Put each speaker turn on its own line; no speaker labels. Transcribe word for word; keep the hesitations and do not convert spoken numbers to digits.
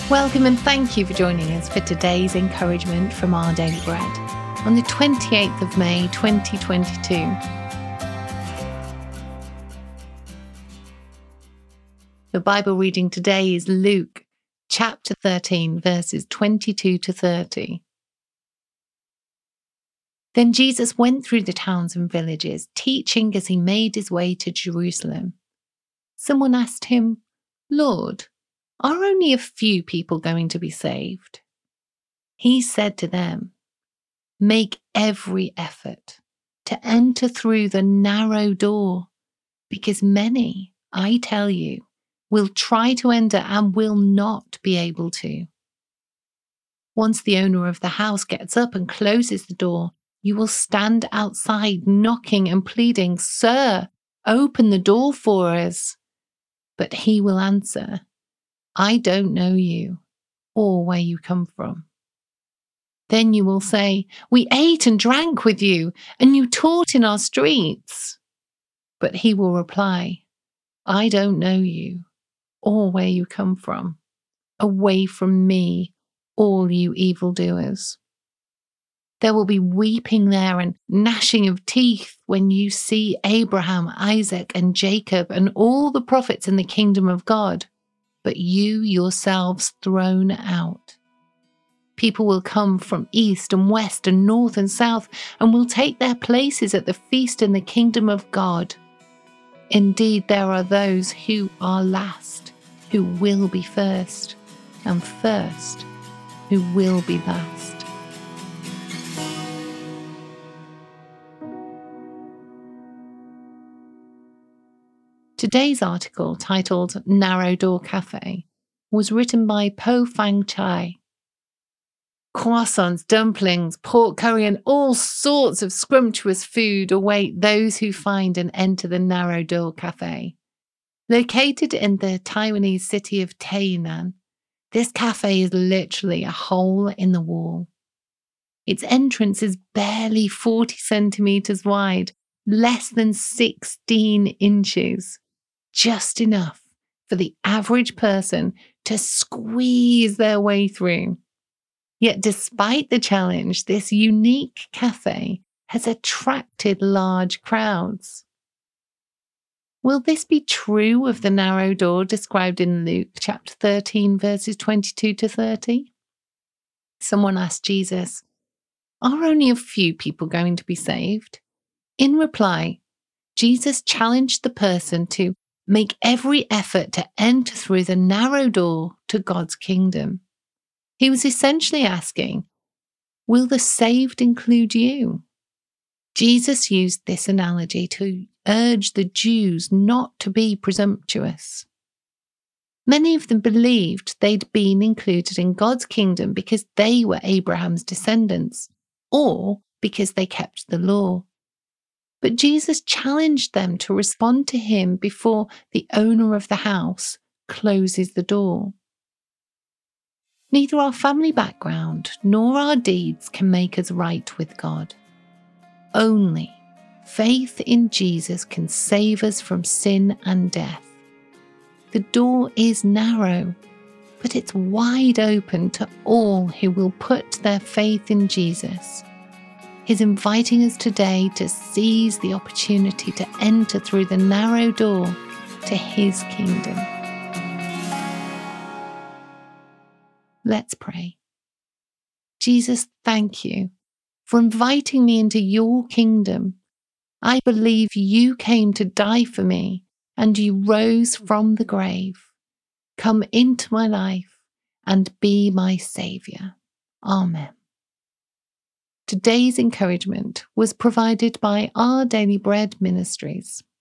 Welcome and thank you for joining us for today's encouragement from Our Daily Bread on the twenty-eighth of May twenty twenty-two. The Bible reading today is Luke chapter thirteen, verses twenty-two to thirty. Then Jesus went through the towns and villages, teaching as he made his way to Jerusalem. Someone asked him, "Lord, are only a few people going to be saved?" He said to them, "Make every effort to enter through the narrow door, because many, I tell you, will try to enter and will not be able to. Once the owner of the house gets up and closes the door, you will stand outside knocking and pleading, 'Sir, open the door for us.' But he will answer, 'I don't know you or where you come from.' Then you will say, 'We ate and drank with you, and you taught in our streets.' But he will reply, 'I don't know you or where you come from. Away from me, all you evildoers.' There will be weeping there and gnashing of teeth when you see Abraham, Isaac, and Jacob and all the prophets in the kingdom of God, but you yourselves thrown out. People will come from east and west and north and south and will take their places at the feast in the kingdom of God. Indeed, there are those who are last, who will be first, and first, who will be last." Today's article, titled Narrow Door Cafe, was written by Po Fang Chai. Croissants, dumplings, pork curry, and all sorts of scrumptious food await those who find and enter the Narrow Door Cafe. Located in the Taiwanese city of Tainan, this cafe is literally a hole in the wall. Its entrance is barely forty centimetres wide, less than sixteen inches. Just enough for the average person to squeeze their way through. Yet despite the challenge, this unique cafe has attracted large crowds. Will this be true of the narrow door described in Luke chapter thirteen, verses twenty-two to thirty? Someone asked Jesus, "Are only a few people going to be saved?" In reply, Jesus challenged the person to make every effort to enter through the narrow door to God's kingdom. He was essentially asking, will the saved include you? Jesus used this analogy to urge the Jews not to be presumptuous. Many of them believed they'd been included in God's kingdom because they were Abraham's descendants, or because they kept the law. But Jesus challenged them to respond to him before the owner of the house closes the door. Neither our family background nor our deeds can make us right with God. Only faith in Jesus can save us from sin and death. The door is narrow, but it's wide open to all who will put their faith in Jesus. He's inviting us today to seize the opportunity to enter through the narrow door to his kingdom. Let's pray. Jesus, thank you for inviting me into your kingdom. I believe you came to die for me and you rose from the grave. Come into my life and be my Saviour. Amen. Today's encouragement was provided by Our Daily Bread Ministries.